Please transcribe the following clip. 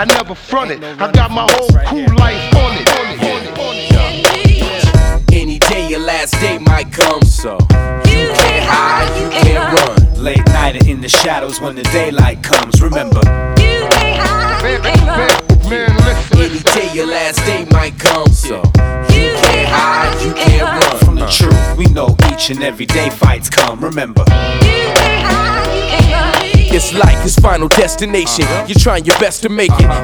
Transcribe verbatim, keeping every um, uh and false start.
I never fronted. I got my whole crew life on it. On it, on it, on it. Any day your last day might come, so you can't hide, you can't run. Late night and in the shadows when the daylight comes. Remember, You can't hide, you can't run. Man, listen, any day your last day might come, so you can't hide, you can't run from the truth, we know each and every day fights come. Remember, You can't hide, you can't run. it's like his final destination. You're trying your best to make it.